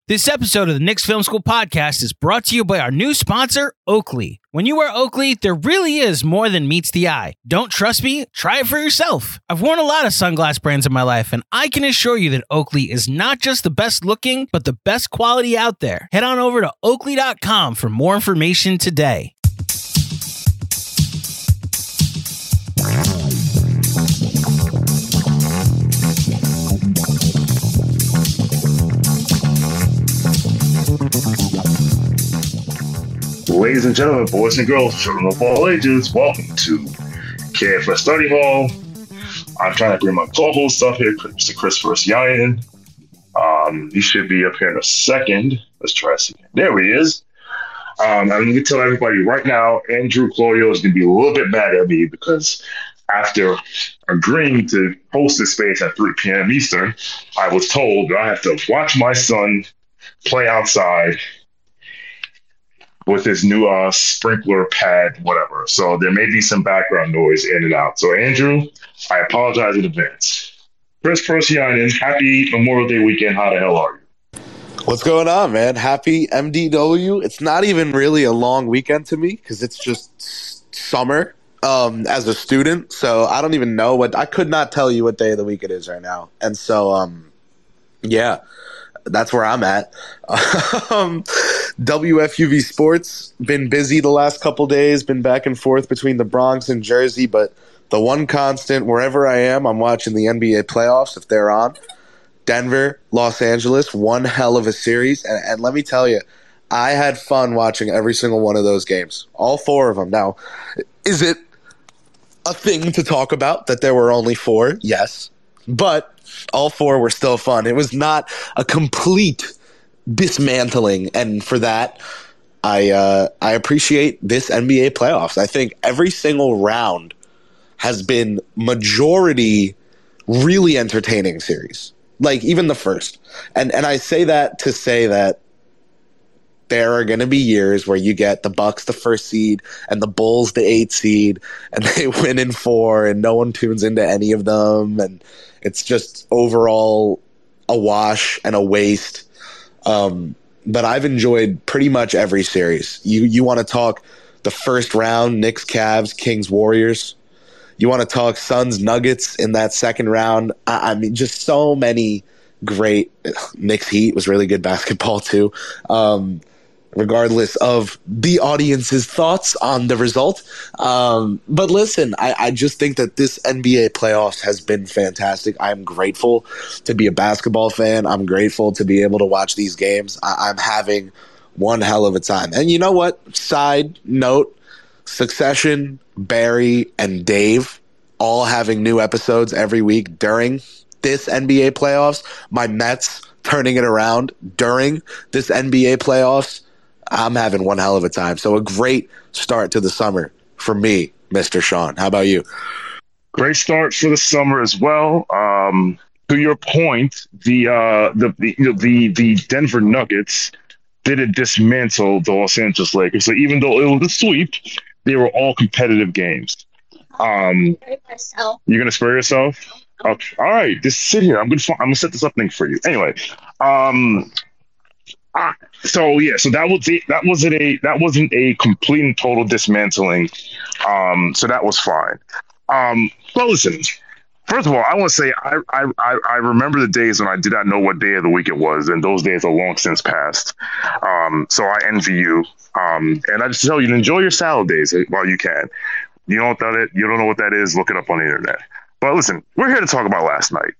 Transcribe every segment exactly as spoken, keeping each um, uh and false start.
This episode of the Knicks Film School podcast is brought to you by our new sponsor, Oakley. When you wear Oakley, there really is more than meets the eye. Don't trust me? Try it for yourself. I've worn a lot of sunglass brands in my life, and I can assure you that Oakley is not just the best looking, but the best quality out there. Head on over to oakley dot com for more information today. Ladies and gentlemen, boys and girls, children of all ages, welcome to K F S Study Hall. I'm trying to bring my co-host up here, Mister Christopher Yayan. Um, he should be up here in a second. Let's try to see. There he is. Um, I'm going to tell everybody right now, Andrew Claudio is going to be a little bit mad at me because after agreeing to host this space at three p.m. Eastern, I was told that I have to watch my son play outside with his new uh, sprinkler pad, whatever. So there may be some background noise in and out. So Andrew, I apologize in advance. Chris Persianen, happy Memorial Day weekend. How the hell are you? What's going on, man? Happy M D W. It's not even really a long weekend to me because it's just summer um, as a student. So I don't even know what – I could not tell you what day of the week it is right now. And so, um, yeah. That's where I'm at. um, W F U V Sports, been busy the last couple days, been back and forth between the Bronx and Jersey, but the one constant, wherever I am, I'm watching the N B A playoffs if they're on. Denver, Los Angeles, one hell of a series. And, and let me tell you, I had fun watching every single one of those games, all four of them. Now, is it a thing to talk about that there were only four? Yes. But all four were still fun. It was not a complete dismantling, and for that, I uh, I appreciate this N B A playoffs. I think every single round has been majority really entertaining series, like even the first. And and I say that to say that there are going to be years where you get the Bucks the first seed and the Bulls the eighth seed, and they win in four, and no one tunes into any of them, and it's just overall a wash and a waste. Um, but I've enjoyed pretty much every series. You you want to talk the first round, Knicks, Cavs, Kings, Warriors. You want to talk Suns, Nuggets in that second round. I, I mean, just so many great. Knicks, Heat was really good basketball too. Um, regardless of the audience's thoughts on the result. Um, but listen, I, I just think that this N B A playoffs has been fantastic. I'm grateful to be a basketball fan. I'm grateful to be able to watch these games. I, I'm having one hell of a time. And you know what? Side note, Succession, Barry, and Dave all having new episodes every week during this N B A playoffs. My Mets turning it around during this N B A playoffs. I'm having one hell of a time. So a great start to the summer for me, Mister Sean. How about you? Great start for the summer as well. Um, to your point, the uh, the the, you know, the the Denver Nuggets didn't dismantle the Los Angeles Lakers. So even though it was a sweep, they were all competitive games. Um, you're gonna spare yourself? Okay. All right, just sit here. I'm gonna I'm gonna set this up thing for you. Anyway, um. Ah, so yeah, so that was it. That wasn't a that wasn't a complete and total dismantling. Um, so that was fine. Um, but listen, first of all, I want to say I, I I I remember the days when I did not know what day of the week it was, and those days are long since passed. Um, so I envy you. Um, and I just tell you to enjoy your salad days while you can. You know what that is? You don't know what that is? Look it up on the internet. But listen, we're here to talk about last night.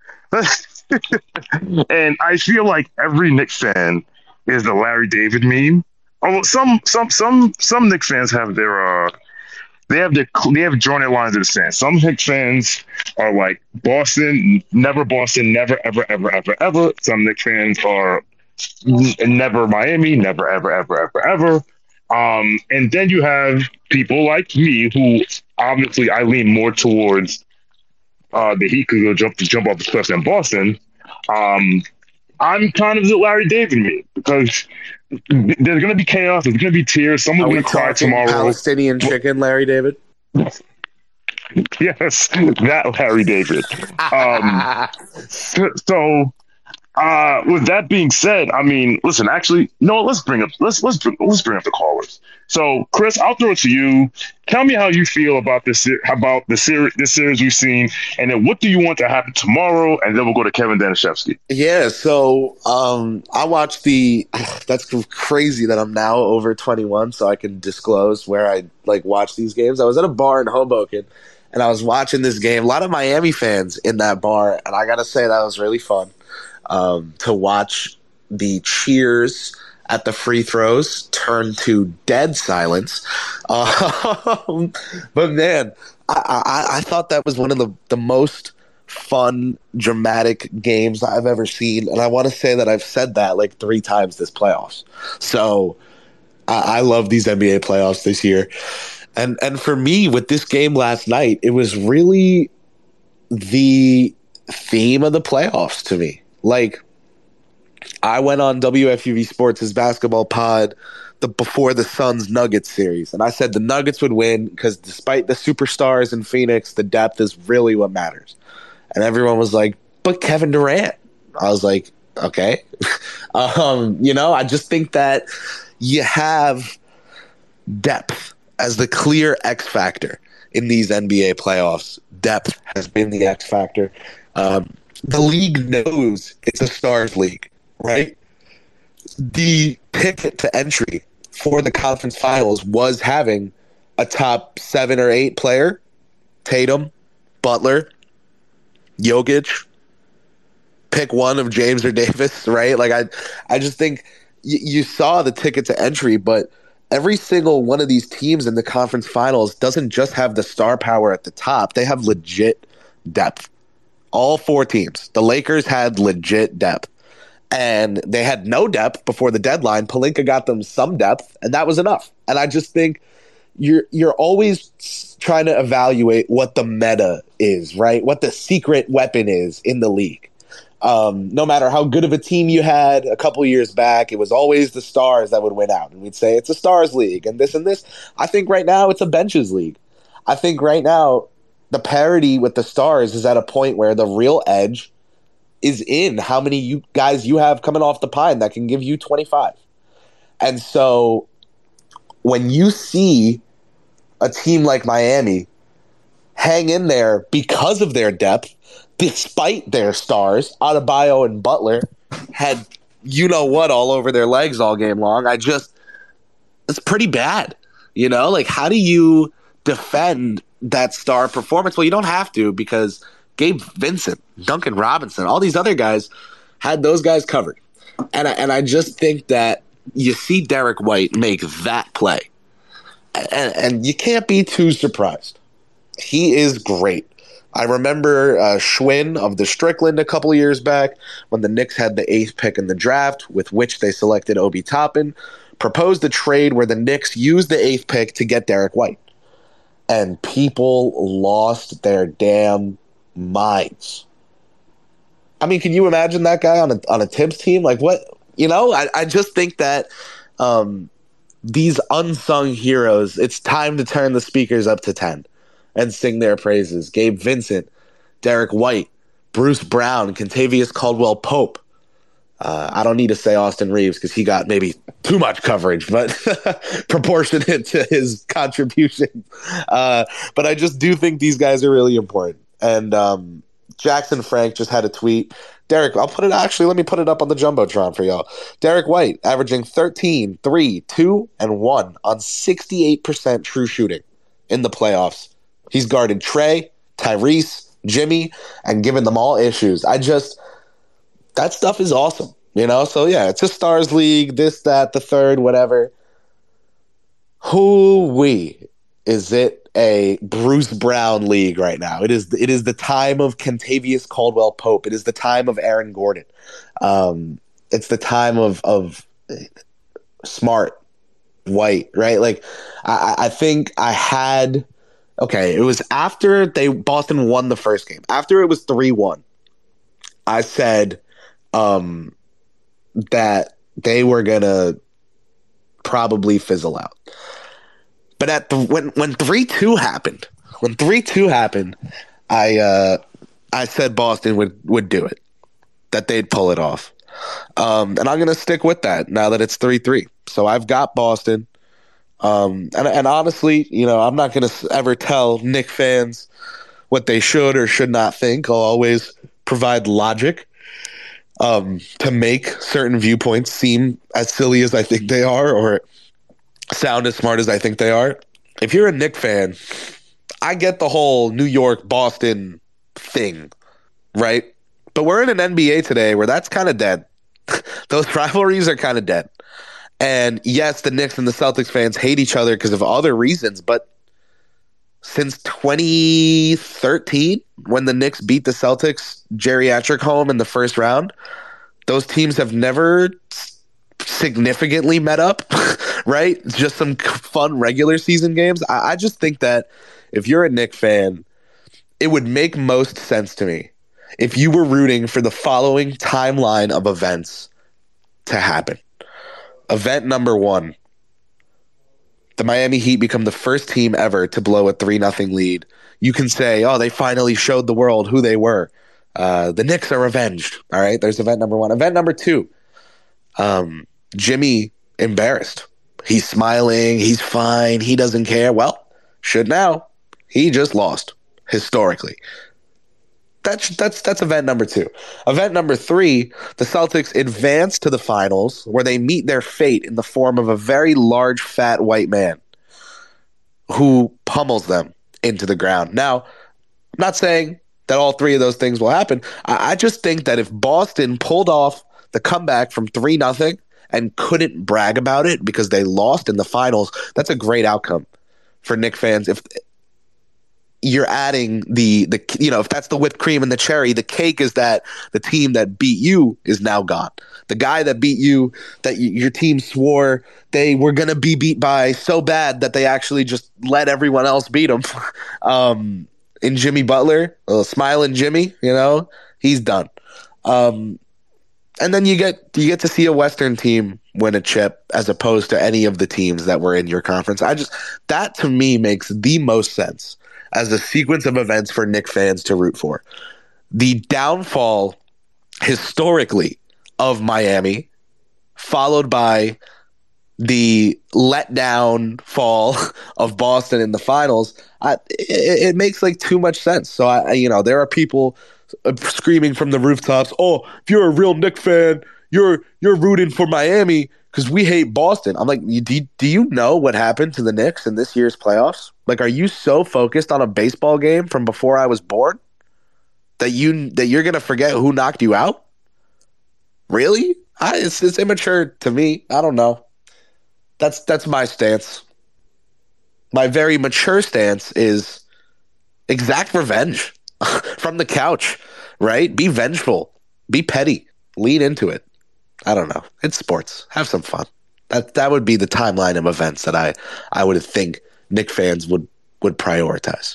And I feel like every Knicks fan is the Larry David meme. Although some some some some Knicks fans have their uh they have their they have drawn their lines in the sand. Some Knicks fans are like Boston, never Boston, never ever ever ever ever. Some Knicks fans are never Miami, never ever ever ever ever. Um, and then you have people like me who obviously I lean more towards Uh, the Heat could go jump to jump off the cliff in Boston. Um, I'm kind of the Larry David me because there's going to be chaos. There's going to be tears. Someone's going to cry tomorrow. Palestinian chicken, Larry David. Yes, that Larry David. Um, so, so Uh, with that being said, I mean, listen. Actually, no. Let's bring up. Let's let's bring, let's bring up the callers. So, Chris, I'll throw it to you. Tell me how you feel about this about the series this series we've seen, and then what do you want to happen tomorrow? And then we'll go to Kevin Danishevsky. Yeah. So, um, I watched the. That's crazy that I'm now over twenty-one, so I can disclose where I like watch these games. I was at a bar in Hoboken, and I was watching this game. A lot of Miami fans in that bar, and I gotta say that was really fun. Um, to watch the cheers at the free throws turn to dead silence. Um, but man, I, I, I thought that was one of the, the most fun, dramatic games I've ever seen. And I want to say that I've said that like three times this playoffs. So I, I love these N B A playoffs this year. And, and for me, with this game last night, it was really the theme of the playoffs to me. Like, I went on W F U V Sports' basketball pod the before the Suns Nuggets series, and I said the Nuggets would win because despite the superstars in Phoenix, the depth is really what matters. And everyone was like, "But Kevin Durant." I was like, "Okay." um, you know, I just think that you have depth as the clear X factor in these N B A playoffs. Depth has been the X factor. Um, The league knows it's a stars league, right? The ticket to entry for the conference finals was having a top seven or eight player, Tatum, Butler, Jokic, pick one of James or Davis, right? Like I, I just think y- you saw the ticket to entry, but every single one of these teams in the conference finals doesn't just have the star power at the top. They have legit depth. All four teams. The Lakers had legit depth. And they had no depth before the deadline. Pelinka got them some depth, and that was enough. And I just think you're you're always trying to evaluate what the meta is, right? What the secret weapon is in the league. Um, no matter how good of a team you had a couple years back, it was always the stars that would win out. And we'd say it's a stars league and this and this. I think right now it's a benches league. I think right now the parity with the stars is at a point where the real edge is in how many you guys you have coming off the pine that can give you twenty-five. And so when you see a team like Miami hang in there because of their depth, despite their stars, Adebayo and Butler had you know what all over their legs all game long. I just, it's pretty bad. You know, like how do you defend that star performance? Well, you don't have to because Gabe Vincent, Duncan Robinson, all these other guys had those guys covered. And I, and I just think that you see Derek White make that play. And, and you can't be too surprised. He is great. I remember uh, Schwinn of the Strickland a couple of years back when the Knicks had the eighth pick in the draft, with which they selected Obi Toppin, proposed a trade where the Knicks used the eighth pick to get Derek White. And people lost their damn minds. I mean, can you imagine that guy on a on a Tibbs team? Like what? You know, I, I just think that um, these unsung heroes, it's time to turn the speakers up to ten and sing their praises. Gabe Vincent, Derek White, Bruce Brown, Kentavious Caldwell-Pope. Uh, I don't need to say Austin Reeves because he got maybe too much coverage, but proportionate to his contribution. Uh, but I just do think these guys are really important. And um, Jackson Frank just had a tweet. Derek, I'll put it actually, let me put it up on the Jumbotron for y'all. Derek White averaging thirteen, three, two, and one on sixty-eight percent true shooting in the playoffs. He's guarded Trey, Tyrese, Jimmy, and given them all issues. I just, that stuff is awesome, you know? So yeah, it's a stars league, this, that, the third, whatever. Who-wee, is it a Bruce Brown league right now? It is it is the time of Kentavious Caldwell-Pope. It is the time of Aaron Gordon. Um, it's the time of of Smart, White, right? Like I, I think I had okay, it was after they Boston won the first game. After it was three one, I said um, that they were gonna probably fizzle out. But at the when when three two happened, when three two happened, I uh, I said Boston would, would do it. that they'd pull it off. Um, and I'm going to stick with that now that it's three three. So I've got Boston. Um, and, and honestly, you know, I'm not going to ever tell Knicks fans what they should or should not think. I'll always provide logic um, to make certain viewpoints seem as silly as I think they are or sound as smart as I think they are. If you're a Knicks fan, I get the whole New York, Boston thing, right? But we're in an N B A today where that's kind of dead. Those rivalries are kind of dead. And yes, the Knicks and the Celtics fans hate each other because of other reasons, but since twenty thirteen, when the Knicks beat the Celtics geriatric home in the first round, those teams have never significantly met up, right? Just some fun regular season games. I, I just think that if you're a Knicks fan, it would make most sense to me if you were rooting for the following timeline of events to happen. Event number one, the Miami Heat become the first team ever to blow a three nothing lead. You can say, oh, they finally showed the world who they were. Uh, the Knicks are avenged. All right, there's event number one. Event number two, um, Jimmy embarrassed. He's smiling. He's fine. He doesn't care. Well, should now. He just lost historically. That's that's that's event number two. Event number three, the Celtics advance to the finals where they meet their fate in the form of a very large, fat white man who pummels them into the ground. Now, I'm not saying that all three of those things will happen. I, I just think that if Boston pulled off the comeback from three nothing and couldn't brag about it because they lost in the finals, that's a great outcome for Knicks fans. If you're adding the, the you know, if that's the whipped cream and the cherry, the cake is that the team that beat you is now gone. The guy that beat you, that y- your team swore they were going to be beat by so bad that they actually just let everyone else beat them. um, in Jimmy Butler, uh, smiling Jimmy, you know, he's done. Um, and then you get you get to see a Western team win a chip as opposed to any of the teams that were in your conference. I just that to me makes the most sense as a sequence of events for Knicks fans to root for. The downfall historically of Miami, followed by the letdown fall of Boston in the finals, I, it, it makes like too much sense. So, I, you know, there are people screaming from the rooftops, oh, if you're a real Knicks fan, you're you're rooting for Miami because we hate Boston. I'm like, do, do you know what happened to the Knicks in this year's playoffs? Like, are you so focused on a baseball game from before I was born that you that you're gonna forget who knocked you out? Really? I, it's it's immature to me. I don't know. That's that's my stance. My very mature stance is exact revenge from the couch, right? Be vengeful. Be petty. Lean into it. I don't know. It's sports. Have some fun. That that would be the timeline of events that I, I would think Knicks fans would, would prioritize.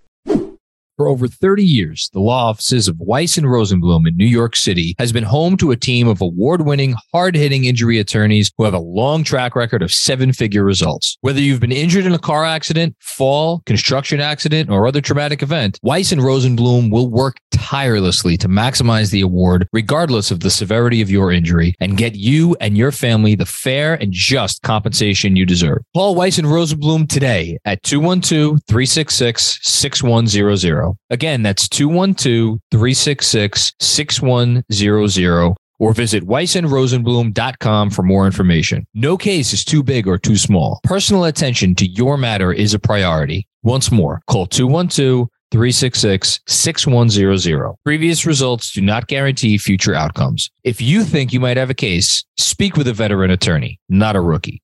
For over thirty years, the law offices of Weiss and Rosenblum in New York City has been home to a team of award-winning, hard-hitting injury attorneys who have a long track record of seven-figure results. Whether you've been injured in a car accident, fall, construction accident, or other traumatic event, Weiss and Rosenblum will work tirelessly to maximize the award regardless of the severity of your injury and get you and your family the fair and just compensation you deserve. Call Weiss and Rosenblum today at two one two, three six six, six one zero zero. Again, that's two one two, three six six, six one zero zero, or visit weiss and rosenblum dot com for more information. No case is too big or too small. Personal attention to your matter is a priority. Once more, call two one two, three six six, six one zero zero. Previous results do not guarantee future outcomes. If you think you might have a case, speak with a veteran attorney, not a rookie.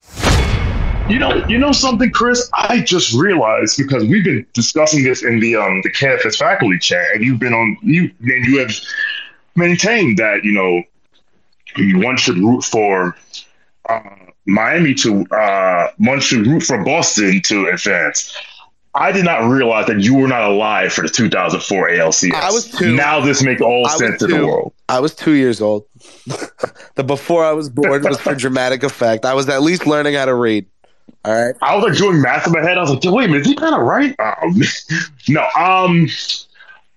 You know, you know something, Chris? I just realized because we've been discussing this in the um the campus faculty chat, and you've been on you and you have maintained that you know one should root for uh, Miami to uh, one should root for Boston to advance. I did not realize that you were not alive for the two thousand four A L C S. I was two. Now this makes all I sense to two. the world. I was two years old. The before I was born was for dramatic effect. I was at least learning how to read. All right. I was like doing math in my head. I was like, wait a minute, is he kind of right? Um, no. Um,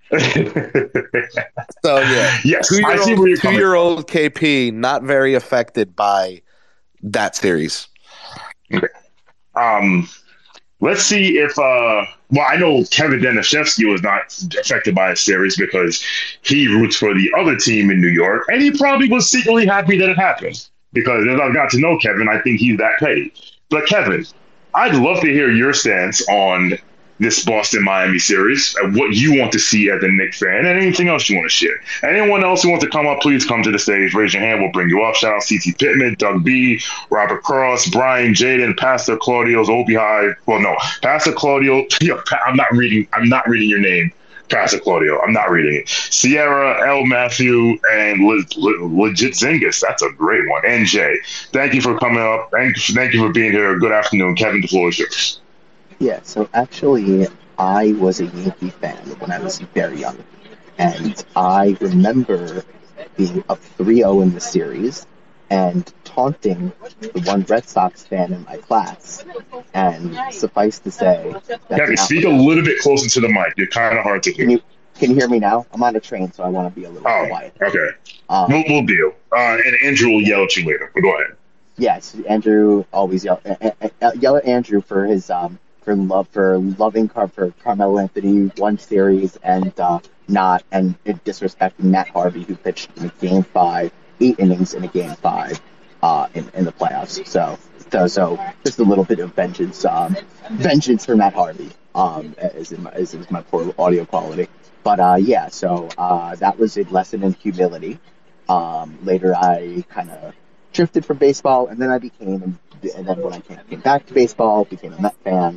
So yeah, yes, I see two-year-old, where you're coming two-year-old K P not very affected by that series. Okay. Um, let's see if uh, well, I know Kevin Denishevsky was not affected by a series because he roots for the other team in New York, and he probably was secretly happy that it happened because as I've got to know Kevin, I think he's that petty. But Kevin, I'd love to hear your stance on this Boston-Miami series and what you want to see as a Knicks fan and anything else you want to share. Anyone else who wants to come up, please come to the stage. Raise your hand. We'll bring you up. Shout out C T Pittman, Doug B, Robert Cross, Brian Jaden, Pastor Claudio's Obi High. Well, no, Pastor Claudio. I'm not reading. I'm not reading your name, Pastor Claudio. I'm not reading it. Sierra, L. Matthew, and Le- Le- Legit Zingus. That's a great one. N J, thank you for coming up. Thank, thank you for being here. Good afternoon. Kevin, the floor is yours. Yeah, so actually, I was a Yankee fan when I was very young. And I remember being up three oh in the series and taunting the one Red Sox fan in my class. And suffice to say... Kevin, speak a little bit closer to the mic. You're kind of hard to hear. Can you, can you hear me now? I'm on a train, so I want to be a little oh, quiet. Okay. Um, we'll, we'll deal. Uh, and Andrew will yell at you later. But go ahead. Yes, Andrew always yell, uh, uh, yell at Andrew for his... Um, for love for loving Car- for Carmelo Anthony one series and uh, not and disrespecting Matt Harvey, who pitched in a game five, eight innings in a game five uh, in, in the playoffs. So, so so just a little bit of vengeance, um, vengeance for Matt Harvey, um, is in my, is, is my poor audio quality. But uh, yeah, so uh, that was a lesson in humility. Um, later, I kind of drifted from baseball, and then I became, and then when I came, came back to baseball, became a Met fan.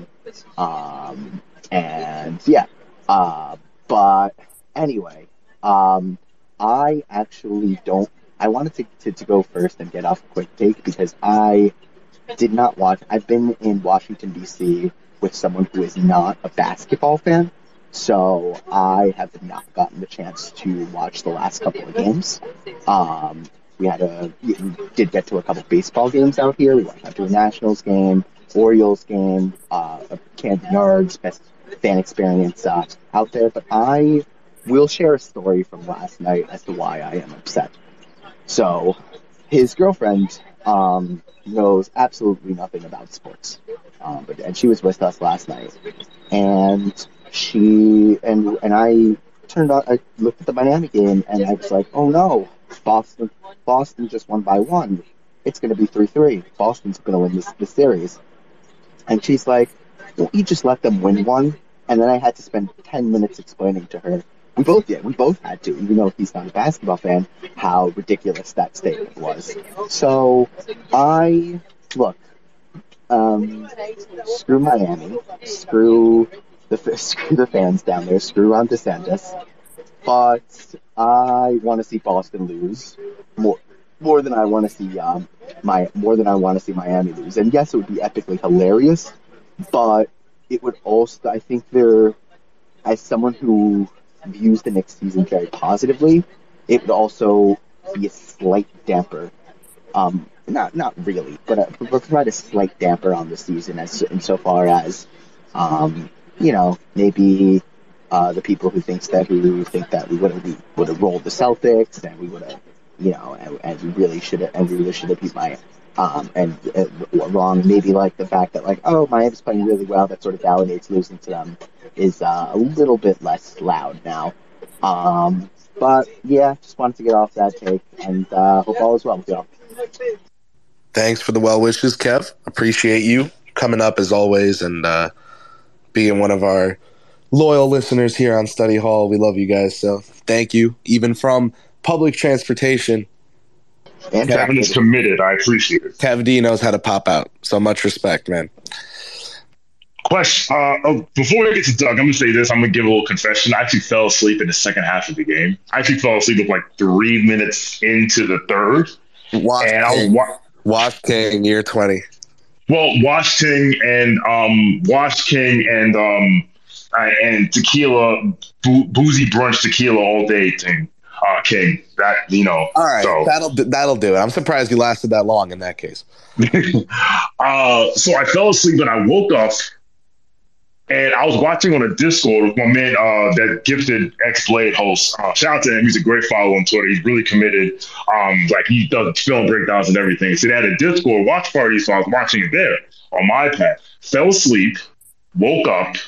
Um, and yeah, uh, but anyway, um, I actually don't, I wanted to, to, to go first and get off a quick take because I did not watch, I've been in Washington, D C with someone who is not a basketball fan, so I have not gotten the chance to watch the last couple of games. Um, we had a, we did get to a couple baseball games out here. We went out to a Nationals game, Orioles game, uh, Camden Yards, best fan experience uh, out there. But I will share a story from last night as to why I am upset. So, his girlfriend um, knows absolutely nothing about sports, um, but and she was with us last night, and she and and I turned on. I looked at the Miami game, and I was like, "Oh no, Boston! Boston just won by one. It's going to be three three. Boston's going to win this this series." And she's like, well, you just let them win one. And then I had to spend ten minutes explaining to her. We both did. We both had to, even though he's not a basketball fan, how ridiculous that statement was. So I, look, um, screw Miami, screw the, screw the fans down there, screw Ron DeSantis. But I want to see Boston lose more. More than I want to see, um, my more than I want to see Miami lose. And yes, it would be epically hilarious, but it would also, I think, there, as someone who views the next season very positively, it would also be a slight damper. Um, not not really, but, uh, but provide a slight damper on the season, as insofar as, um, you know, maybe uh, the people who thinks that who think that we would have we would have rolled the Celtics and we would have. You know, and, and we really should have, and we really should have beat Miami. Um, and uh, wrong, maybe like the fact that like, oh, Miami's playing really well, that sort of validates losing to them, is uh, a little bit less loud now. Um, but yeah, just wanted to get off that take, and uh, hope all is well with y'all. Thanks for the well wishes, Kev. Appreciate you coming up as always, and uh, being one of our loyal listeners here on Study Hall. We love you guys, so thank you, even from public transportation. And Kevin is committed. I appreciate it. Kev D knows how to pop out. So much respect, man. Question. Uh, oh, before we get to Doug, I'm going to say this. I'm going to give a little confession. I actually fell asleep in the second half of the game. I actually fell asleep with like three minutes into the third. Wash and I was wa- Wash King, year twenty. Well, Wash King and um, Wash King and um, uh, and tequila, boo- boozy brunch tequila all day thing. Uh, King, that you know. All right, so. that'll that'll do it. I'm surprised you lasted that long in that case. uh, so I fell asleep and I woke up, And I was watching on a Discord with my man, uh, that gifted X Blade host. Uh, shout out to him. He's a great follow on Twitter. He's really committed. Um, like he does film breakdowns and everything. So they had a Discord watch party. So I was watching it there on my iPad. Fell asleep, woke up,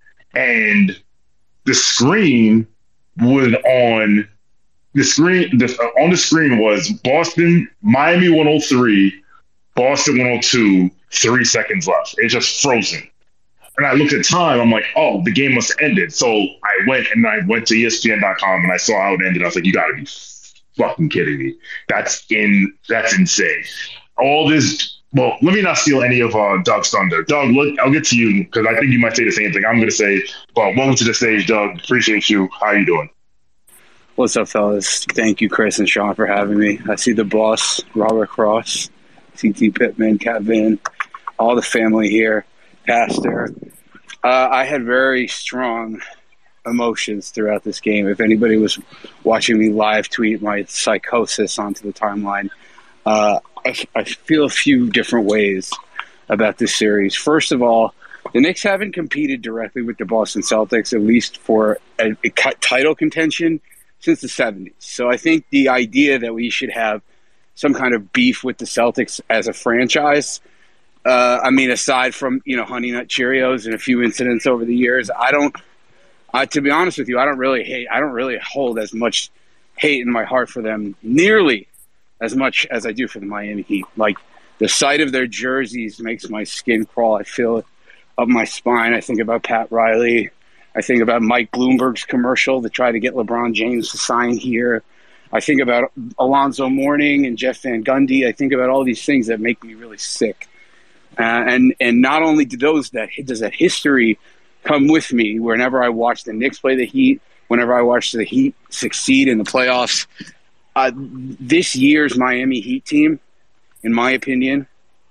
and the screen was on the screen. The, uh, on the screen was Boston, Miami one oh three, Boston one oh two, three seconds left. It's just frozen. And I looked at time. I'm like, oh, the game must have ended. So I went and I went to E S P N dot com and I saw how it ended. I was like, you got to be fucking kidding me. That's in. That's insane. All this. Well, let me not steal any of uh, Doug's thunder. Doug, look, I'll get to you because I think you might say the same thing. I'm going to say, well, welcome to the stage, Doug. Appreciate you. How are you doing? What's up, fellas? Thank you, Chris and Sean, for having me. I see the boss, Robert Cross, C T Pittman, Kevin, all the family here. Pastor. Uh, I had very strong emotions throughout this game. If anybody was watching me live tweet my psychosis onto the timeline, uh, I, I feel a few different ways about this series. First of all, the Knicks haven't competed directly with the Boston Celtics, at least for a, a title contention, since the seventies. So I think the idea that we should have some kind of beef with the Celtics as a franchise, Uh, I mean, aside from, you know, Honey Nut Cheerios and a few incidents over the years, I don't, I, to be honest with you, I don't really hate, I don't really hold as much hate in my heart for them nearly as much as I do for the Miami Heat. Like, the sight of their jerseys makes my skin crawl. I feel it up my spine. I think about Pat Riley. I think about Mike Bloomberg's commercial to try to get LeBron James to sign here. I think about Alonzo Mourning and Jeff Van Gundy. I think about all these things that make me really sick. Uh, and and not only do those that does that history come with me whenever I watch the Knicks play the Heat, whenever I watch the Heat succeed in the playoffs. Uh, this year's Miami Heat team, in my opinion,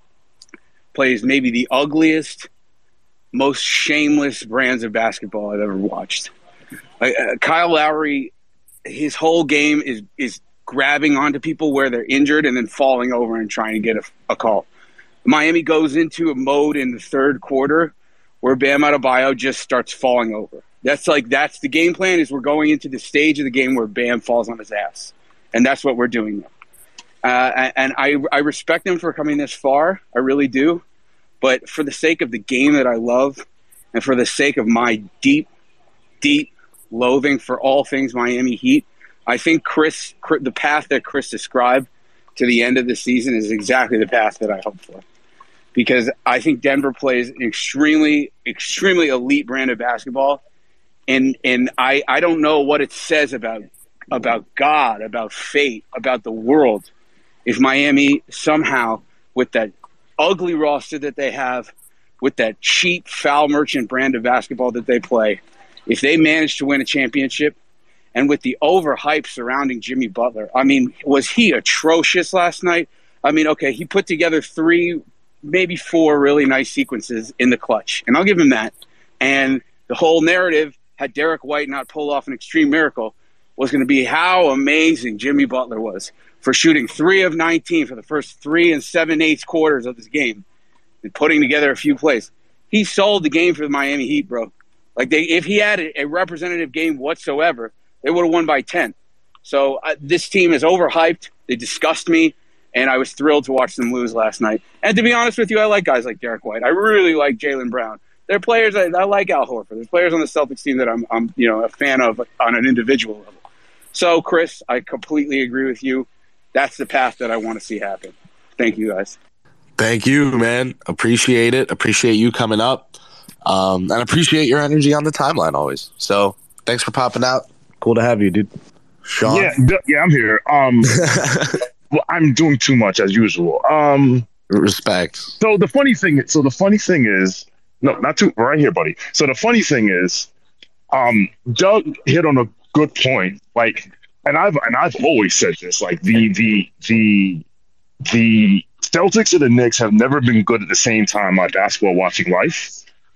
plays maybe the ugliest, most shameless brands of basketball I've ever watched. Uh, uh, Kyle Lowry, his whole game is is grabbing onto people where they're injured and then falling over and trying to get a, a call. Miami goes into a mode in the third quarter where Bam Adebayo just starts falling over. That's like that's the game plan. Is we're going into the stage of the game where Bam falls on his ass, and that's what we're doing now. Uh, and I I respect them for coming this far. I really do. But for the sake of the game that I love, and for the sake of my deep, deep loathing for all things Miami Heat, I think Chris, the path that Chris described to the end of the season is exactly the path that I hope for. Because I think Denver plays an extremely, extremely elite brand of basketball. And and I, I don't know what it says about about God, about fate, about the world, if Miami somehow, with that ugly roster that they have, with that cheap, foul merchant brand of basketball that they play, if they manage to win a championship, and with the overhype surrounding Jimmy Butler, I mean, was he atrocious last night? I mean, okay, he put together three, maybe four really nice sequences in the clutch, and I'll give him that. And the whole narrative, had Derek White not pulled off an extreme miracle, was going to be how amazing Jimmy Butler was for shooting three of nineteen for the first three and seven-eighths quarters of this game and putting together a few plays. He sold the game for the Miami Heat, bro. Like, they, if he had a, a representative game whatsoever, they would have won by ten. So uh, this team is overhyped. They disgust me, and I was thrilled to watch them lose last night. And to be honest with you, I like guys like Derek White. I really like Jaylen Brown. There are players I, I like Al Horford. There's players on the Celtics team that I'm, I'm, you know, a fan of on an individual level. So, Chris, I completely agree with you. That's the path that I want to see happen. Thank you, guys. Thank you, man. Appreciate it. Appreciate you coming up, um, and appreciate your energy on the timeline always. So, thanks for popping out. Cool to have you, dude. Sean? Yeah, th- yeah, I'm here. Um, well, I'm doing too much as usual. Um, Respect. So the funny thing, so the funny thing is, no, not too right here, buddy. So the funny thing is, um, Doug hit on a good point. Like, and I've and I've always said this. Like the the the the Celtics and the Knicks have never been good at the same time in my basketball watching life.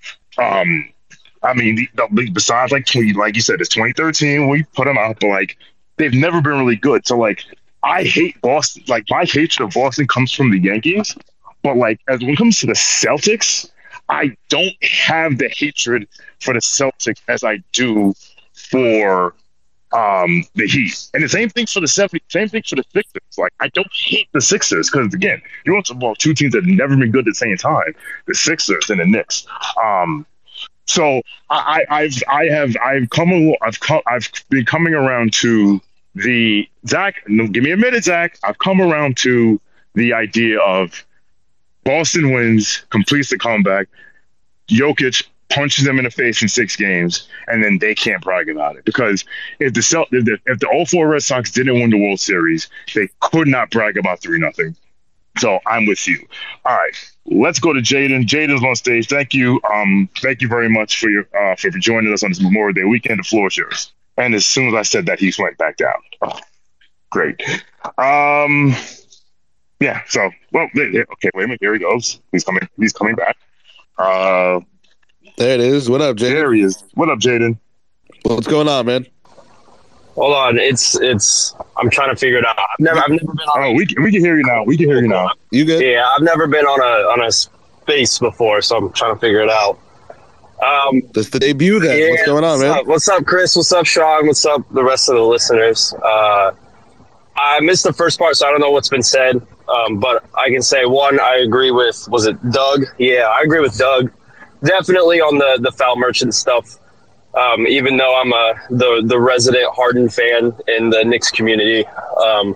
Um. I mean, the, the, besides, like, like you said, it's twenty thirteen when we put them out, but, like, they've never been really good. So, like, I hate Boston. Like, my hatred of Boston comes from the Yankees. But, like, as when it comes to the Celtics, I don't have the hatred for the Celtics as I do for um, the Heat. And the same thing for the seventy, same thing for the Sixers. Like, I don't hate the Sixers because, again, you want to talk about two teams that have never been good at the same time, the Sixers and the Knicks. Um, so I, I've I have I've come I've come I've been coming around to the Zach. No, give me a minute, Zach. I've come around to the idea of Boston wins, completes the comeback. Jokic punches them in the face in six games, and then they can't brag about it. Because if the Celt- if the, if the oh four Red Sox didn't win the World Series, they could not brag about three nothing. So I'm with you. All right, let's go to Jaden. Jaden's on stage. Thank you. Um, thank you very much for your uh, for, for joining us on this Memorial Day weekend. The floor is yours. And as soon as I said that, he went back down. Oh, great. Um, yeah. So, well, okay. Wait a minute. Here he goes. He's coming. He's coming back. Uh, There it is. What up, Jaden? There he is. What up, Jaden? What's going on, man? Hold on, it's it's. I'm trying to figure it out. I've never, I've never been on. Oh, we can, we can hear you now. We can hear you now. You good? Yeah, I've never been on a on a space before, so I'm trying to figure it out. Um, That's the debut then. yeah, What's going on, what's man? Up? What's up, Chris? What's up, Sean? What's up, the rest of the listeners? Uh, I missed the first part, so I don't know what's been said. Um, but I can say one, I agree with. Was it Doug? Yeah, I agree with Doug. Definitely on the the foul merchant stuff. Um, even though I'm a the the resident Harden fan in the Knicks community, um,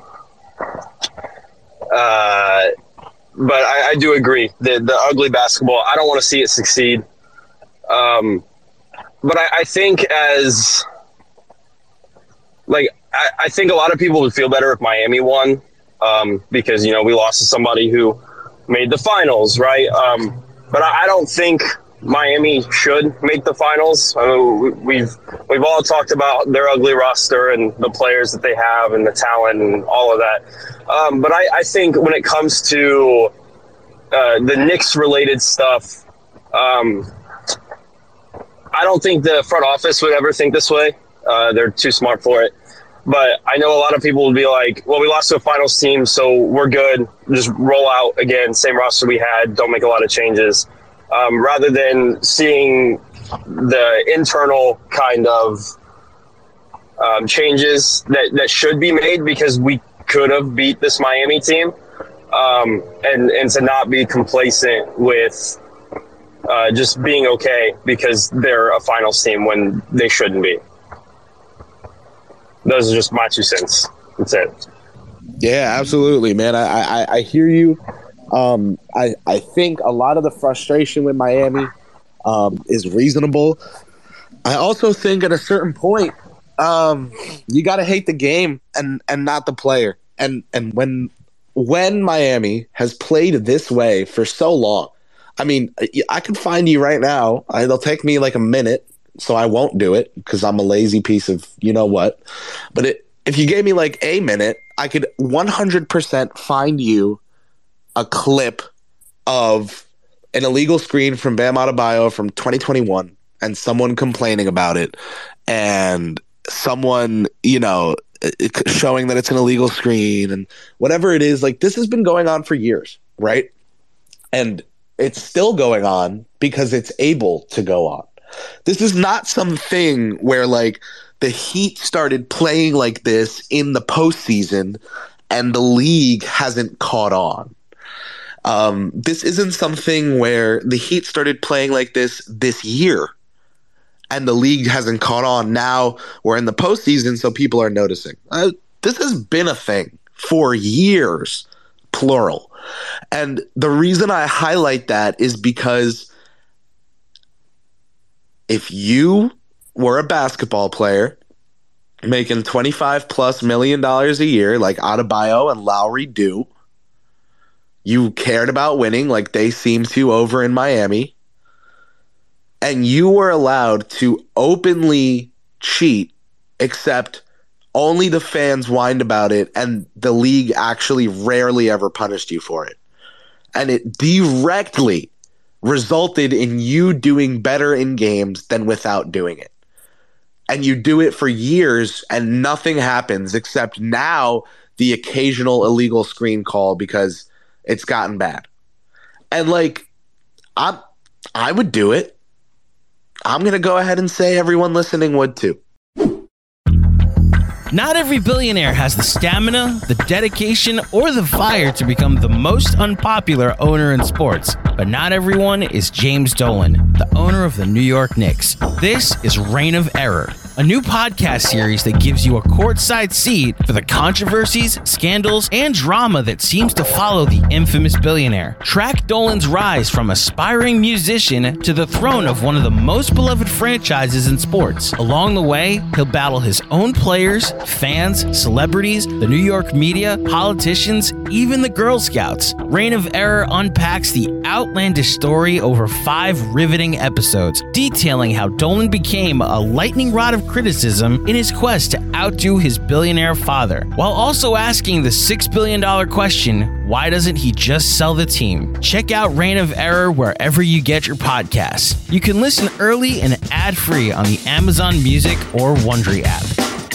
uh, but I, I do agree the the ugly basketball. I don't want to see it succeed. Um, but I, I think as like I, I think a lot of people would feel better if Miami won, um, because you know we lost to somebody who made the finals, right? Um, but I, I don't think Miami should make the finals. I mean, we've we've all talked about their ugly roster and the players that they have and the talent and all of that. Um, but I, I think when it comes to uh, the Knicks-related stuff, um, I don't think the front office would ever think this way. Uh, they're too smart for it. But I know a lot of people would be like, well, we lost to a finals team, so we're good. Just roll out again, same roster we had, don't make a lot of changes. Um, rather than seeing the internal kind of um, changes that, that should be made because we could have beat this Miami team, um, and, and to not be complacent with uh, just being okay because they're a finals team when they shouldn't be. Those are just my two cents. That's it. Yeah, absolutely, man. I, I, I hear you. Um, I, I think a lot of the frustration with Miami um, is reasonable. I also think at a certain point, um, you got to hate the game and, and not the player. And and when when Miami has played this way for so long, I mean, I can find you right now. It'll take me like a minute, so I won't do it because I'm a lazy piece of you know what. But it, if you gave me like a minute, I could one hundred percent find you a clip of an illegal screen from Bam Adebayo from twenty twenty-one and someone complaining about it and someone, you know, showing that it's an illegal screen and whatever it is. Like, this has been going on for years, right? And it's still going on because it's able to go on. This is not something where, like, the Heat started playing like this in the postseason and the league hasn't caught on. Um, this isn't something where the Heat started playing like this this year and the league hasn't caught on. Now we're in the postseason, so people are noticing. Uh, this has been a thing for years, plural. And the reason I highlight that is because if you were a basketball player making twenty-five plus million dollars a year like Adebayo and Lowry do, you cared about winning like they seem to over in Miami, and you were allowed to openly cheat, except only the fans whined about it, and the league actually rarely ever punished you for it. And it directly resulted in you doing better in games than without doing it. And you do it for years, and nothing happens except now the occasional illegal screen call because it's gotten bad. And like, I'm I would do it. I'm going to go ahead and say everyone listening would too. Not every billionaire has the stamina, the dedication, or the fire to become the most unpopular owner in sports. But not everyone is James Dolan, the owner of the New York Knicks. This is Reign of Error, a new podcast series that gives you a courtside seat for the controversies, scandals, and drama that seems to follow the infamous billionaire. Track Dolan's rise from aspiring musician to the throne of one of the most beloved franchises in sports. Along the way, he'll battle his own players, fans, celebrities, the New York media, politicians, even the Girl Scouts. Reign of Error unpacks the outlandish story over five riveting episodes, detailing how Dolan became a lightning rod of criticism in his quest to outdo his billionaire father, while also asking the six billion dollars question, why doesn't he just sell the team? Check out Reign of Error wherever you get your podcasts. You can listen early and ad-free on the Amazon Music or Wondery app.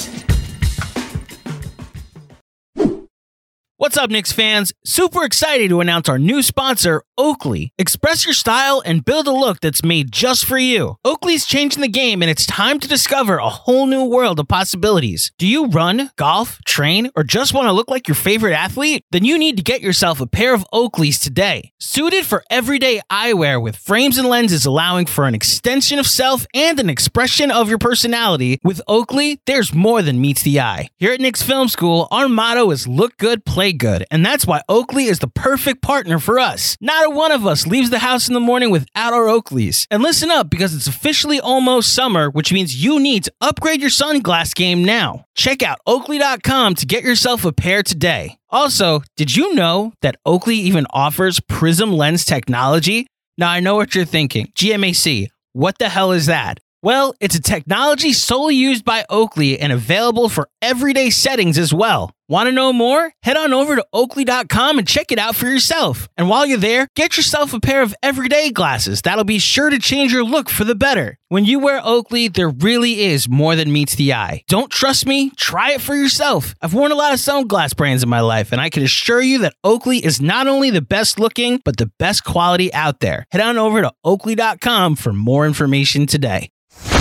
What's up, Knicks fans? Super excited to announce our new sponsor, Oakley. Express your style and build a look that's made just for you. Oakley's changing the game, and it's time to discover a whole new world of possibilities. Do you run, golf, train, or just want to look like your favorite athlete? Then you need to get yourself a pair of Oakleys today. Suited for everyday eyewear with frames and lenses allowing for an extension of self and an expression of your personality, with Oakley, there's more than meets the eye. Here at Knicks Film School, our motto is look good, play good, and that's why Oakley is the perfect partner for us. Not a one of us leaves the house in the morning without our Oakleys. And listen up, because it's officially almost summer, which means you need to upgrade your sunglass game now. Check out Oakley dot com to get yourself a pair today. Also, did you know that Oakley even offers Prism Lens technology? Now I know what you're thinking. G M A C, what the hell is that? Well, it's a technology solely used by Oakley and available for everyday settings as well. Want to know more? Head on over to Oakley dot com and check it out for yourself. And while you're there, get yourself a pair of everyday glasses that'll be sure to change your look for the better. When you wear Oakley, there really is more than meets the eye. Don't trust me? Try it for yourself. I've worn a lot of sunglass brands in my life, and I can assure you that Oakley is not only the best looking, but the best quality out there. Head on over to Oakley dot com for more information today.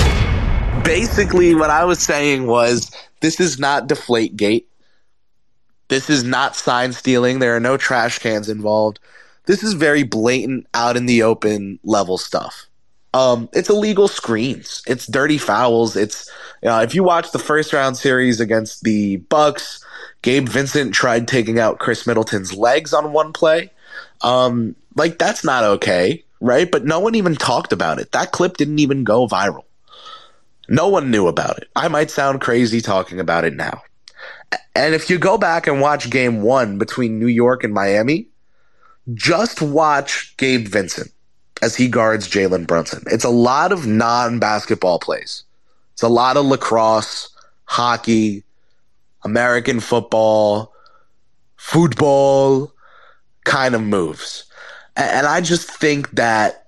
Basically, what I was saying was, this is not Deflategate. This is not sign stealing. There are no trash cans involved. This is very blatant, out in the open level stuff. Um, it's illegal screens. It's dirty fouls. It's uh, if you watch the first round series against the Bucks, Gabe Vincent tried taking out Chris Middleton's legs on one play. Um, like, that's not okay, right? But no one even talked about it. That clip didn't even go viral. No one knew about it. I might sound crazy talking about it now. And if you go back and watch game one between New York and Miami, just watch Gabe Vincent as he guards Jalen Brunson. It's a lot of non-basketball plays. It's a lot of lacrosse, hockey, American football, football kind of moves. And I just think that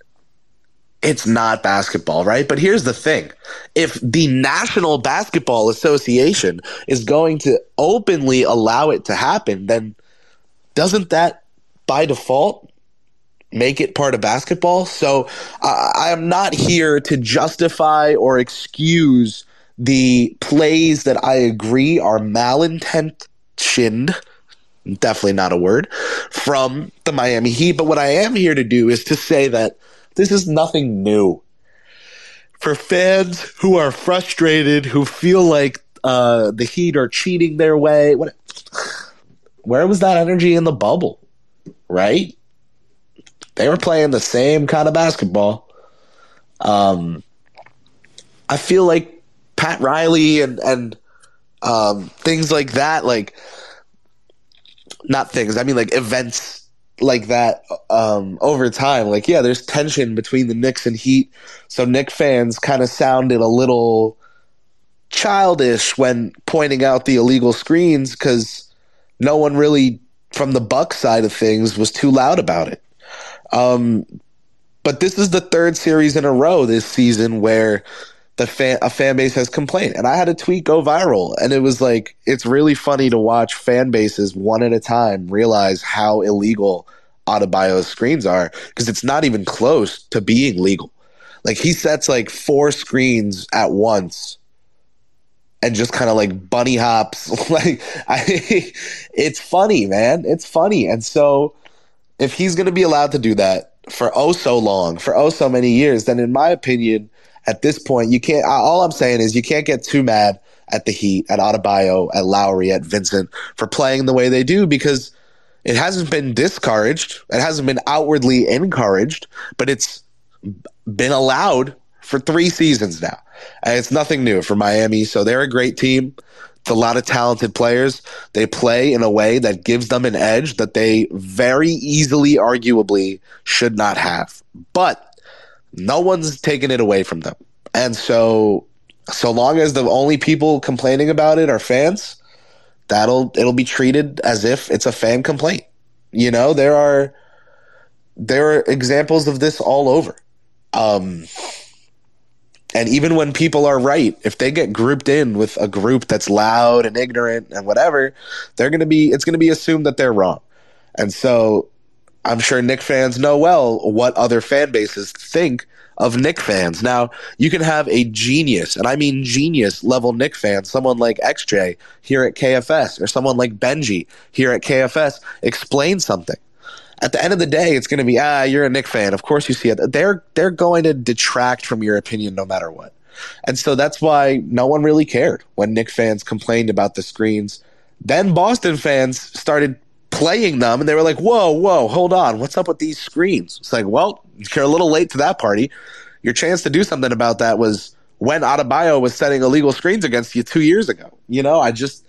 it's not basketball, right? But here's the thing. If the National Basketball Association is going to openly allow it to happen, then doesn't that, by default, make it part of basketball? So uh, I am not here to justify or excuse the plays that I agree are malintentioned, definitely not a word, from the Miami Heat. But what I am here to do is to say that this is nothing new. For fans who are frustrated, who feel like uh, the Heat are cheating their way, what, where was that energy in the bubble, right? They were playing the same kind of basketball. Um, I feel like Pat Riley and, and um, things like that, like, not things, I mean like events like that um, over time. Like, yeah, there's tension between the Knicks and Heat. So Knicks fans kind of sounded a little childish when pointing out the illegal screens because no one really, from the Bucks side of things, was too loud about it. Um, but this is the third series in a row this season where the fan, a fan base has complained. And I had a tweet go viral, and it was like, it's really funny to watch fan bases one at a time realize how illegal Adebayo's screens are, because it's not even close to being legal. Like, he sets like four screens at once and just kind of like bunny hops. Like, I, it's funny, man. It's funny. And so if he's going to be allowed to do that for oh so long, for oh so many years, then in my opinion, at this point, you can't, all I'm saying is you can't get too mad at the Heat, at Adebayo, at Lowry, at Vincent for playing the way they do, because it hasn't been discouraged. It hasn't been outwardly encouraged, but it's been allowed for three seasons now. And it's nothing new for Miami. So they're a great team. It's a lot of talented players. They play in a way that gives them an edge that they very easily, arguably, should not have. But no one's taken it away from them. And so, so long as the only people complaining about it are fans, that'll it'll be treated as if it's a fan complaint. You know, there are there are examples of this all over. Um, and even when people are right, if they get grouped in with a group that's loud and ignorant and whatever, they're gonna be it's gonna be assumed that they're wrong. And so I'm sure Knick fans know well what other fan bases think of Knick fans. Now, you can have a genius, and I mean genius level Knick fan, someone like X J here at K F S, or someone like Benji here at K F S, explain something. At the end of the day, it's going to be, ah, you're a Knick fan. Of course you see it. They're, they're going to detract from your opinion no matter what. And so that's why no one really cared when Knick fans complained about the screens. Then Boston fans started playing them, and they were like, whoa, whoa, hold on. What's up with these screens? It's like, well, you're a little late to that party. Your chance to do something about that was when Adebayo was setting illegal screens against you two years ago. You know, I just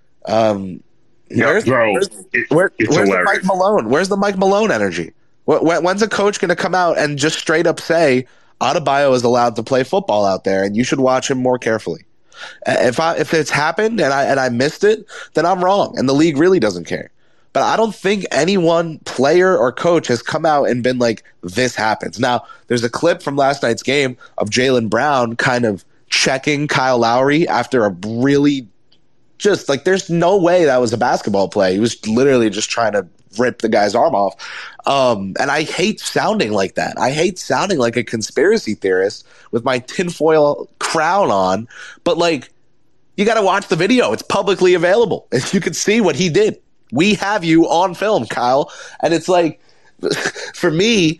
um, – yeah, where's, bro, where's, it, where, it's where's the hilarious. Mike Malone? Where's the Mike Malone energy? When, when's a coach going to come out and just straight up say Adebayo is allowed to play football out there and you should watch him more carefully? If I if it's happened and I and I missed it, then I'm wrong, and the league really doesn't care. But I don't think any one player or coach has come out and been like, this happens. Now, there's a clip from last night's game of Jaylen Brown kind of checking Kyle Lowry after a really just like, there's no way that was a basketball play. He was literally just trying to rip the guy's arm off. Um, and I hate sounding like that. I hate sounding like a conspiracy theorist with my tinfoil crown on. But like, you got to watch the video. It's publicly available. You can see what he did. We have you on film, Kyle. And it's like, for me,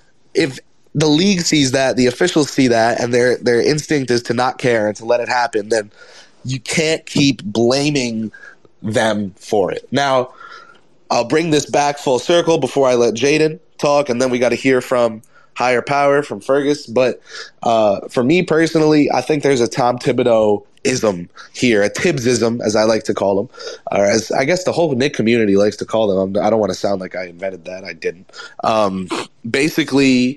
if the league sees that, the officials see that, and their their instinct is to not care and to let it happen, then you can't keep blaming them for it. Now, I'll bring this back full circle before I let Jaden talk, and then we got to hear from higher power, from Fergus. But uh, for me personally, I think there's a Tom Thibodeau ism here, a Tibbsism, as I like to call them, or as I guess the whole Knick community likes to call them. I'm, I don't want to sound like I invented that. I didn't. Um, basically,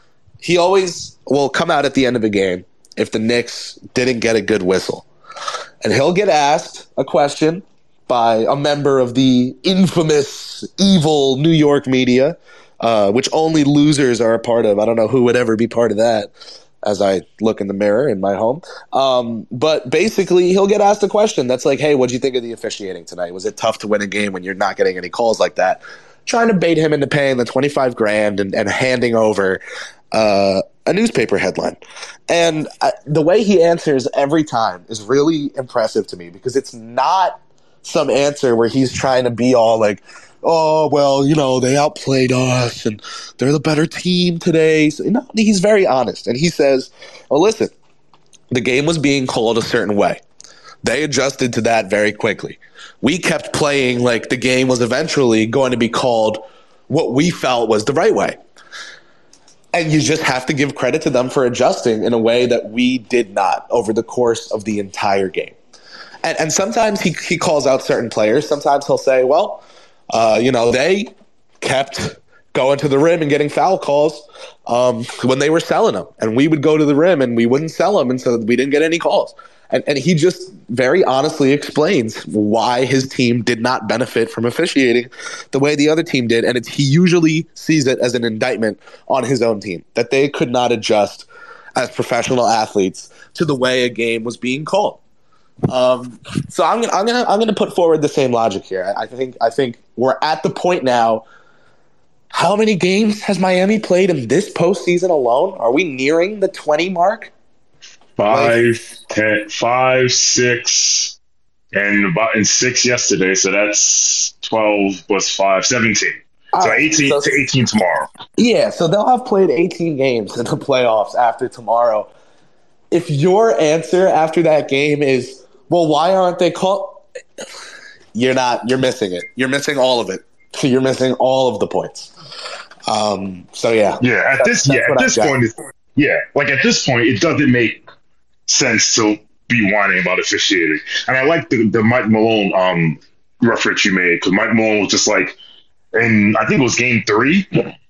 he always will come out at the end of a game if the Knicks didn't get a good whistle. And he'll get asked a question by a member of the infamous, evil New York media, uh, which only losers are a part of. I don't know who would ever be part of that, as I look in the mirror in my home. Um, but basically, he'll get asked a question that's like, hey, what'd you think of the officiating tonight? Was it tough to win a game when you're not getting any calls like that? Trying to bait him into paying the twenty-five grand and, and handing over uh, a newspaper headline. And I, the way he answers every time is really impressive to me, because it's not some answer where he's trying to be all like, oh, well, you know, they outplayed us and they're the better team today. So, no, he's very honest. And he says, well, listen, the game was being called a certain way. They adjusted to that very quickly. We kept playing like the game was eventually going to be called what we felt was the right way. And you just have to give credit to them for adjusting in a way that we did not over the course of the entire game. And, and sometimes he, he calls out certain players. Sometimes he'll say, well, uh, you know, they kept going to the rim and getting foul calls um, when they were selling them. And we would go to the rim and we wouldn't sell them, and so we didn't get any calls. And, and he just very honestly explains why his team did not benefit from officiating the way the other team did. And it's, he usually sees it as an indictment on his own team, that they could not adjust as professional athletes to the way a game was being called. Um, so I'm gonna I'm gonna I'm gonna put forward the same logic here. I, I think I think we're at the point now. How many games has Miami played in this postseason alone? Are we nearing the twenty mark? Five, ten, five, six, and about and six yesterday. So that's twelve plus five, seventeen. So right, eighteen so, to eighteen tomorrow. Yeah, so they'll have played eighteen games in the playoffs after tomorrow. If your answer after that game is, well, why aren't they called? You're not. You're missing it. You're missing all of it. You're missing all of the points. Um. So yeah. Yeah. At this. Yeah. At this point. It's, yeah. Like at this point, it doesn't make sense to be whining about officiating. And I like the the Mike Malone um reference you made, because Mike Malone was just like, and I think it was game three,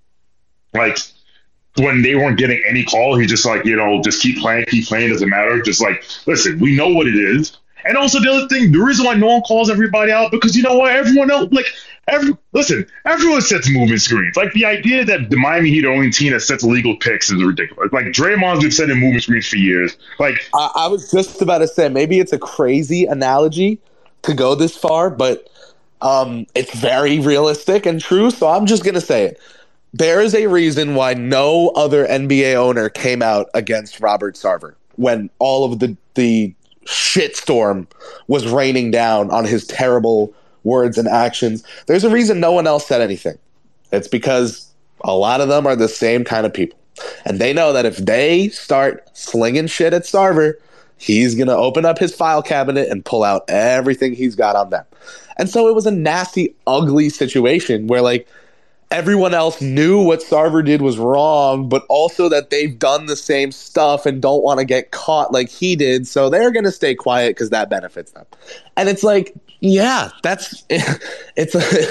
like when they weren't getting any call, he just like, you know, just keep playing, keep playing, doesn't matter. Just like, listen, we know what it is. And also the other thing, the reason why no one calls everybody out, because you know what, everyone else, like, every listen, everyone sets movement screens. Like the idea that the Miami Heat are the only team that sets illegal picks is ridiculous. Like Draymond's been setting movement screens for years. Like I, I was just about to say, maybe it's a crazy analogy to go this far, but um, it's very realistic and true. So I'm just gonna say it. There is a reason why no other N B A owner came out against Robert Sarver when all of the the shitstorm was raining down on his terrible words and actions. There's a reason no one else said anything. It's because a lot of them are the same kind of people. And they know that if they start slinging shit at Sarver, he's going to open up his file cabinet and pull out everything he's got on them. And so it was a nasty, ugly situation where, like, everyone else knew what Sarver did was wrong, but also that they've done the same stuff and don't want to get caught like he did, so they're going to stay quiet because that benefits them. And it's like, yeah, that's it's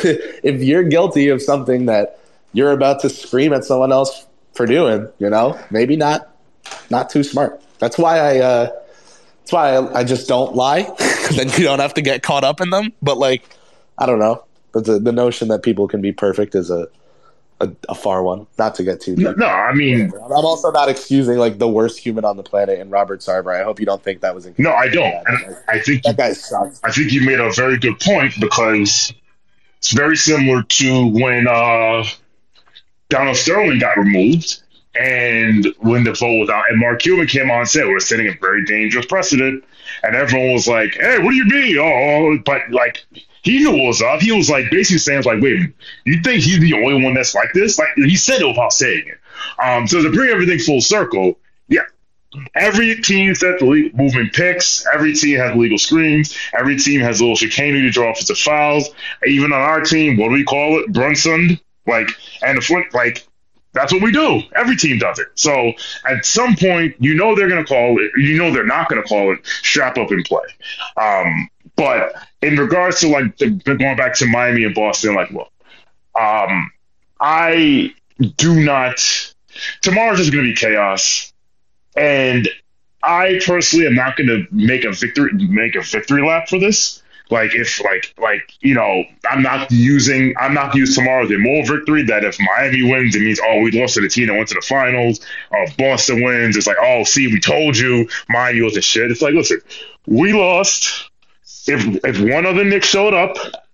if you're guilty of something that you're about to scream at someone else for doing, you know, maybe not not too smart. That's why I uh, that's why I, I just don't lie. Then you don't have to get caught up in them. But like, I don't know. But the, the notion that people can be perfect is a, a, a far one. Not to get too deep. No, I mean, I'm also not excusing like the worst human on the planet in Robert Sarver. I hope you don't think that was. No, I don't. And I think that guy sucks. I think you made a very good point, because it's very similar to when uh, Donald Sterling got removed, and when the vote was out, and Mark Cuban came on and said we're setting a very dangerous precedent, and everyone was like, "Hey, what do you mean?" Oh, but like. He knew what was up. He was like basically saying, like, wait, you think he's the only one that's like this? Like, he said it without saying it. Um, so to bring everything full circle, yeah, every team sets the legal movement picks. Every team has legal screens. Every team has a little chicanery to draw offensive fouls. Even on our team, what do we call it? Brunson. Like, and the foot, like, that's what we do. Every team does it. So at some point, you know they're going to call it. You know they're not going to call it strap up and play. Um, but in regards to, like, the, going back to Miami and Boston, like, well, um, I do not – tomorrow's just going to be chaos. And I personally am not going to make a victory make a victory lap for this. Like, if, like, like you know, I'm not using – I'm not going to use tomorrow as a moral victory that if Miami wins, it means, oh, we lost to the team that went to the finals. Or if Boston wins, it's like, oh, see, we told you. Miami wasn't shit. It's like, listen, we lost – If if one other Knicks showed up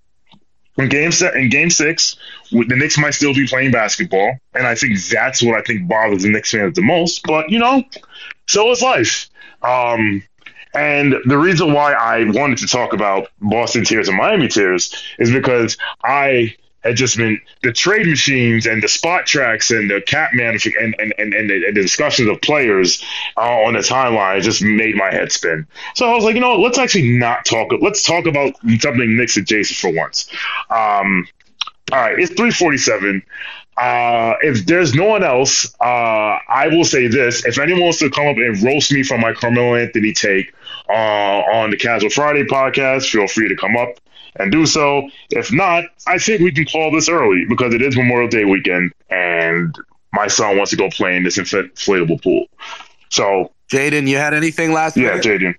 in game set in game six, the Knicks might still be playing basketball, and I think that's what I think bothers the Knicks fans the most. But you know, so is life. Um, and the reason why I wanted to talk about Boston tears and Miami tears is because I had just been the trade machines and the spot tracks and the cap man and and, and, and, the, and the discussions of players uh, on the timeline just made my head spin. So I was like, you know what, let's actually not talk. Let's talk about something Knicks adjacent for once. Um, all right, it's three forty-seven. Uh, if there's no one else, uh, I will say this. If anyone wants to come up and roast me for my Carmelo Anthony take uh, on the Casual Friday podcast, feel free to come up and do so. If not, I think we can call this early because it is Memorial Day weekend and my son wants to go play in this inflatable pool. So, Jaden, you had anything last yeah, minute? Jaden.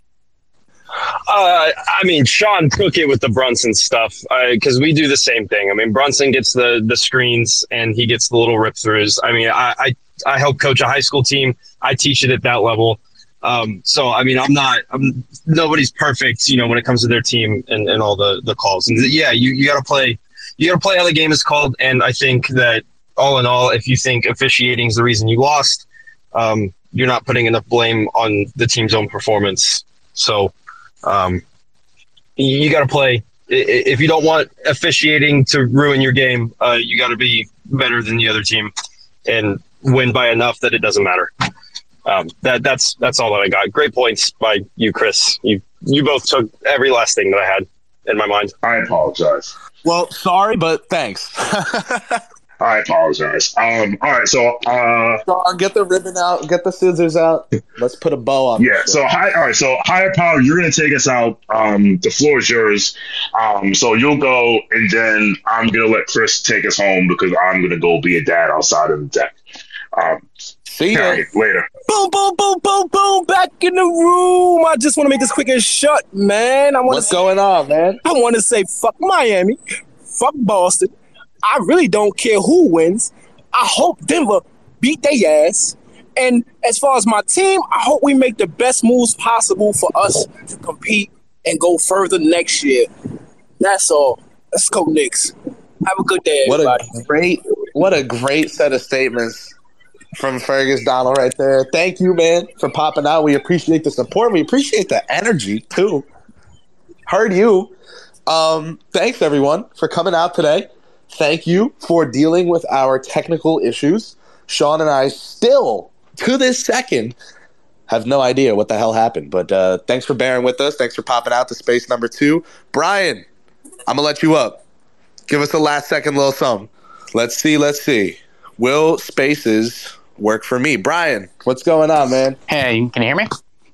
Uh, I mean, Sean took it with the Brunson stuff because uh, we do the same thing. I mean, Brunson gets the the screens and he gets the little rip throughs. I mean, I, I I help coach a high school team. I teach it at that level. Um, so, I mean, I'm not, I'm, nobody's perfect, you know, when it comes to their team and, and all the, the calls. And yeah, you, you got to play, you got to play how the game is called. And I think that all in all, if you think officiating is the reason you lost, um, you're not putting enough blame on the team's own performance. So um, you got to play. If you don't want officiating to ruin your game, uh, you got to be better than the other team and win by enough that it doesn't matter. Um, that that's that's all that I got. Great points by you, Chris. You you both took every last thing that I had in my mind. I apologize. Well, sorry, but thanks. I apologize. Um, all right, so uh, Sean, get the ribbon out, get the scissors out. Let's put a bow on. Yeah. So hi. All right. So higher power, you're gonna take us out. Um, the floor is yours. Um, so you'll go, and then I'm gonna let Chris take us home because I'm gonna go be a dad outside of the deck. Um, See you right, later. Boom, boom, boom, boom, boom. Back in the room. I just want to make this quick and shut, man. I want What's to. going on, man? I want to say fuck Miami, fuck Boston. I really don't care who wins. I hope Denver beat their ass. And as far as my team, I hope we make the best moves possible for us to compete and go further next year. That's all. Let's go, Knicks. Have a good day, What everybody. a great, what a great set of statements from Fergus Donald right there. Thank you, man, for popping out. We appreciate the support. We appreciate the energy too. Heard you. Um, thanks everyone for coming out today. Thank you for dealing with our technical issues. Sean and I still, to this second, have no idea what the hell happened. But uh, thanks for bearing with us. Thanks for popping out to space number two. Brian, I'm going to let you up. Give us a last second little something. Let's see, let's see. Will spaces work for me? Brian, what's going on, man? Hey, can you hear me?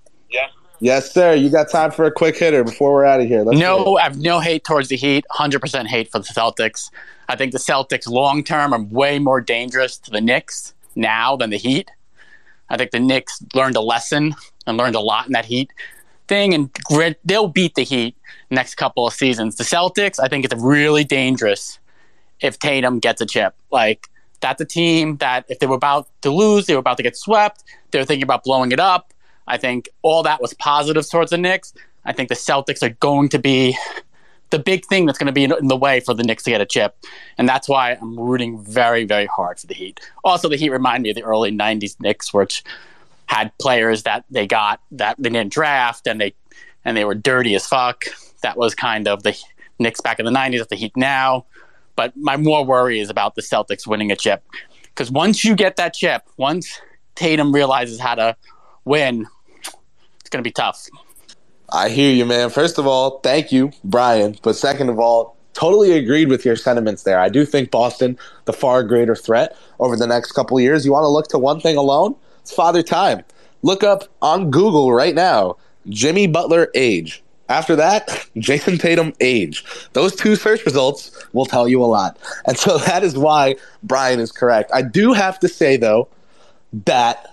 Yes, sir. You got time for a quick hitter before we're out of here. Let's hear it. No, I have no hate towards the Heat. one hundred percent hate for the Celtics. I think the Celtics long term are way more dangerous to the Knicks now than the Heat. I think the Knicks learned a lesson and learned a lot in that Heat thing, and grit- they'll beat the Heat next couple of seasons. The Celtics, I think it's really dangerous if Tatum gets a chip. Like, that's a team that if they were about to lose, they were about to get swept, they were thinking about blowing it up. I think all that was positive towards the Knicks. I think the Celtics are going to be the big thing that's going to be in the way for the Knicks to get a chip. And that's why I'm rooting very, very hard for the Heat. Also, the Heat remind me of the early nineties Knicks, which had players that they got that they didn't draft, and they and they were dirty as fuck. That was kind of the Knicks back in the nineties at the Heat now. But my more worry is about the Celtics winning a chip. Because once you get that chip, once Tatum realizes how to win, it's going to be tough. I hear you, man. First of all, thank you, Brian. But second of all, totally agreed with your sentiments there. I do think Boston, the far greater threat over the next couple of years. You want to look to one thing alone? It's Father Time. Look up on Google right now, Jimmy Butler age. After that, Jason Tatum age. Those two search results will tell you a lot. And so that is why Brian is correct. I do have to say, though, that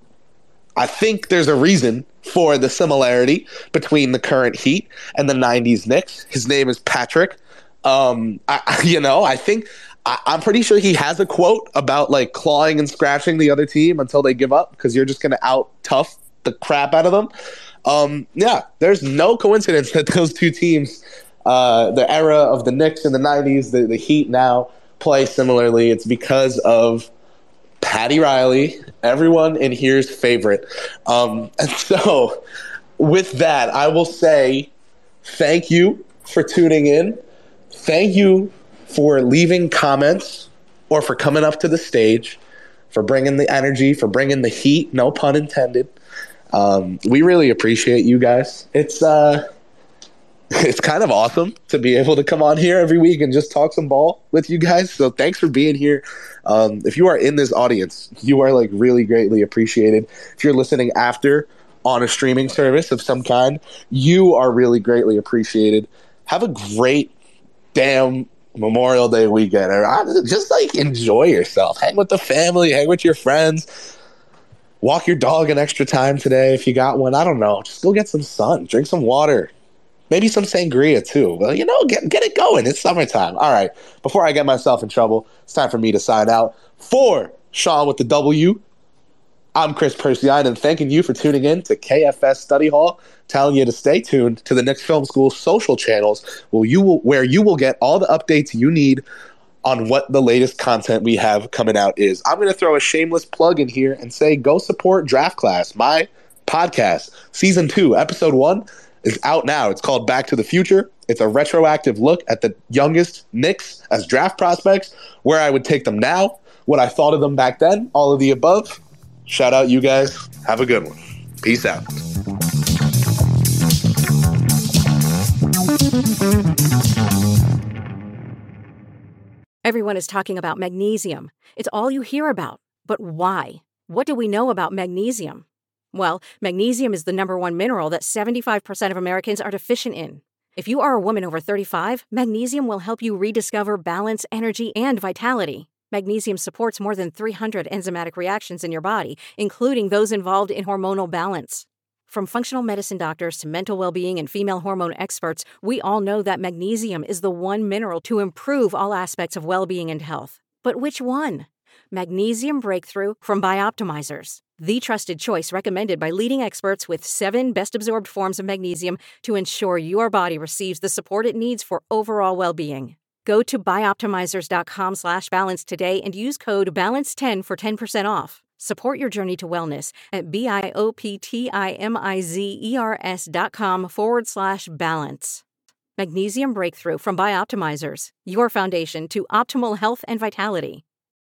I think there's a reason for the similarity between the current Heat and the nineties Knicks. His name is Patrick. Um, I, you know, I think I, I'm pretty sure he has a quote about like clawing and scratching the other team until they give up because you're just going to out tough the crap out of them. Um, yeah, there's no coincidence that those two teams, uh, the era of the Knicks in the nineties, the, the Heat now, play similarly. It's because of Patty Riley, everyone in here's favorite. Um, and so with that, I will say thank you for tuning in. Thank you for leaving comments or for coming up to the stage, for bringing the energy, for bringing the heat, no pun intended. Um, we really appreciate you guys. It's uh, it's kind of awesome to be able to come on here every week and just talk some ball with you guys. So thanks for being here. Um, if you are in this audience, you are like really greatly appreciated. If you're listening after on a streaming service of some kind, you are really greatly appreciated. Have a great damn Memorial Day weekend. Just like enjoy yourself. Hang with the family, hang with your friends. Walk your dog an extra time today if you got one. I don't know. Just go get some sun. Drink some water. Maybe some sangria too. Well, you know, get get it going. It's summertime. All right. Before I get myself in trouble, it's time for me to sign out. For Sean with the W, I'm Chris Persian, and thanking you for tuning in to K F S Study Hall, telling you to stay tuned to the Knicks Film School social channels where you will, where you will get all the updates you need on what the latest content we have coming out is. I'm going to throw a shameless plug in here and say go support Draft Class, my podcast. Season two, episode one is out now. It's called Back to the Future. It's a retroactive look at the youngest Knicks as draft prospects, where I would take them now, what I thought of them back then, all of the above. Shout out, you guys. Have a good one. Peace out. Everyone is talking about magnesium. It's all you hear about. But why? What do we know about magnesium? Well, magnesium is the number one mineral that seventy-five percent of Americans are deficient in. If you are a woman over thirty-five, magnesium will help you rediscover balance, energy, and vitality. Magnesium supports more than three hundred enzymatic reactions in your body, including those involved in hormonal balance. From functional medicine doctors to mental well-being and female hormone experts, we all know that magnesium is the one mineral to improve all aspects of well-being and health. But which one? Magnesium Breakthrough from Bioptimizers, the trusted choice recommended by leading experts with seven best-absorbed forms of magnesium to ensure your body receives the support it needs for overall well-being. Go to bioptimizers.com slash balance today and use code balance ten for ten percent off. Support your journey to wellness at B-I-O-P-T-I-M-I-Z-E-R-S dot com forward slash balance. Magnesium Breakthrough from Bioptimizers, your foundation to optimal health and vitality.